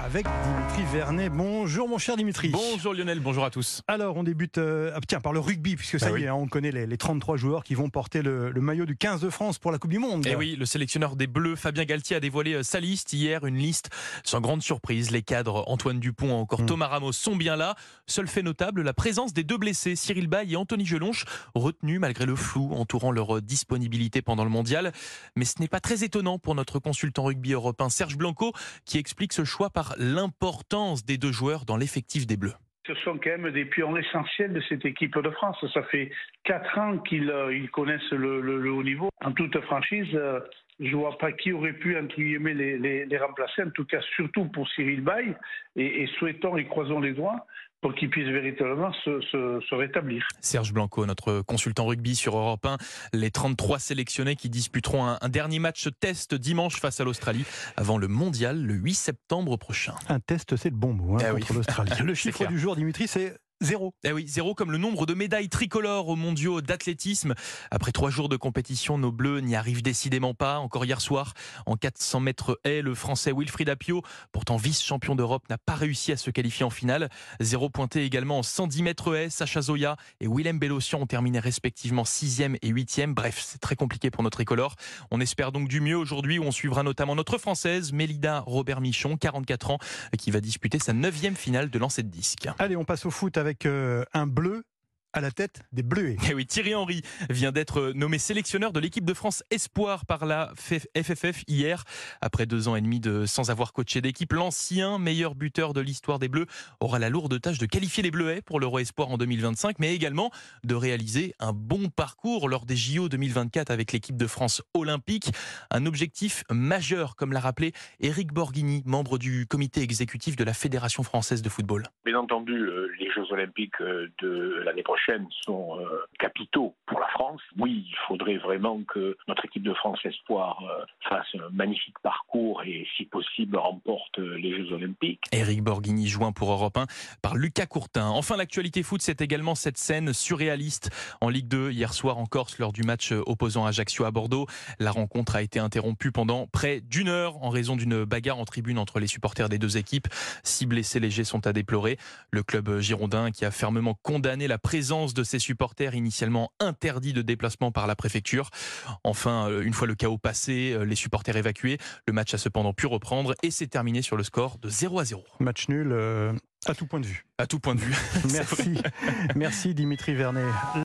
avec Dimitri Vernet. Bonjour mon cher Dimitri. Bonjour Lionel, bonjour à tous. Alors on débute par le rugby, puisque ça y est, on connaît les 33 joueurs qui vont porter le maillot du 15 de France pour la Coupe du Monde. Et oui, le sélectionneur des Bleus, Fabien Galtier, a dévoilé sa liste hier, une liste sans grande surprise. Les cadres Antoine Dupont, encore Thomas Ramos sont bien là. Seul fait notable, la présence des deux blessés, Cyril Baille et Anthony Gelonche, retenus malgré le flou entourant leur disponibilité pendant le mondial. Mais ce n'est pas très étonnant pour notre consultant rugby européen Serge Blanco, qui explique ce choix par l'importance des deux joueurs dans l'effectif des Bleus. Ce sont quand même des pions essentiels de cette équipe de France. Ça fait 4 ans qu'ils connaissent le haut niveau. En toute franchise, je ne vois pas qui aurait pu, entre guillemets, les remplacer. En tout cas, surtout pour Cyril Baille. Et souhaitons et croisons les doigts pour qu'il puisse véritablement se rétablir. Serge Blanco, notre consultant rugby sur Europe 1, les 33 sélectionnés qui disputeront un dernier match test dimanche face à l'Australie avant le mondial le 8 septembre prochain. Un test, c'est le bon mot contre l'Australie. Le chiffre du jour, Dimitri, c'est 0. Eh oui, 0 comme le nombre de médailles tricolores aux mondiaux d'athlétisme. Après 3 jours de compétition, nos Bleus n'y arrivent décidément pas. Encore hier soir, en 400 mètres haies, le Français Wilfried Apio, pourtant vice-champion d'Europe, n'a pas réussi à se qualifier en finale. 0 pointé également en 110 mètres haies. Sacha Zoya et Willem Bellossian ont terminé respectivement 6e et 8e. Bref, c'est très compliqué pour notre tricolore. On espère donc du mieux aujourd'hui, où on suivra notamment notre Française, Mélida Robert-Michon, 44 ans, qui va disputer sa 9e finale de lancer de disque. Allez, on passe au foot avec un bleu à la tête des Bleuets. Et oui, Thierry Henry vient d'être nommé sélectionneur de l'équipe de France Espoir par la FFF hier. Après 2 ans et demi sans avoir coaché d'équipe, l'ancien meilleur buteur de l'histoire des Bleus aura la lourde tâche de qualifier les Bleuets pour l'Euro Espoir en 2025, mais également de réaliser un bon parcours lors des JO 2024 avec l'équipe de France olympique. Un objectif majeur, comme l'a rappelé Éric Borghini, membre du comité exécutif de la Fédération française de football. Bien entendu, les Jeux olympiques de l'année prochaine sont capitaux pour la France. Oui, il faudrait vraiment que notre équipe de France Espoir fasse un magnifique parcours et, si possible, remporte les Jeux olympiques. Éric Borghini, joint pour Europe 1 par Lucas Courtin. Enfin, l'actualité foot, c'est également cette scène surréaliste en Ligue 2 hier soir en Corse lors du match opposant Ajaccio à Bordeaux. La rencontre a été interrompue pendant près d'1 heure en raison d'une bagarre en tribune entre les supporters des deux équipes. 6 blessés légers sont à déplorer. Le club girondin, qui a fermement condamné la présence de ses supporters initialement interdits de déplacement par la préfecture. Enfin, une fois le chaos passé, les supporters évacués, le match a cependant pu reprendre et s'est terminé sur le score de 0-0. Match nul à tout point de vue. À tout point de vue. Merci. Merci Dimitri Vernet.